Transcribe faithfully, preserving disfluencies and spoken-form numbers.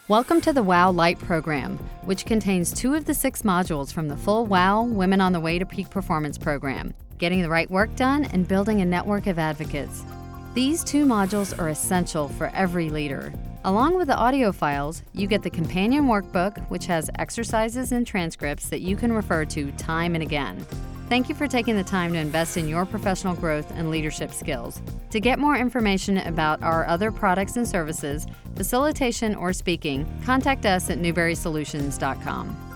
Welcome to the WOW Light program, which contains two of the six modules from the full WOW Women on the Way to Peak Performance program, getting the right work done and building a network of advocates. These two modules are essential for every leader. Along with the audio files, you get the companion workbook, which has exercises and transcripts that you can refer to time and again. Thank you for taking the time to invest in your professional growth and leadership skills. To get more information about our other products and services, facilitation, or speaking, contact us at newberry solutions dot com.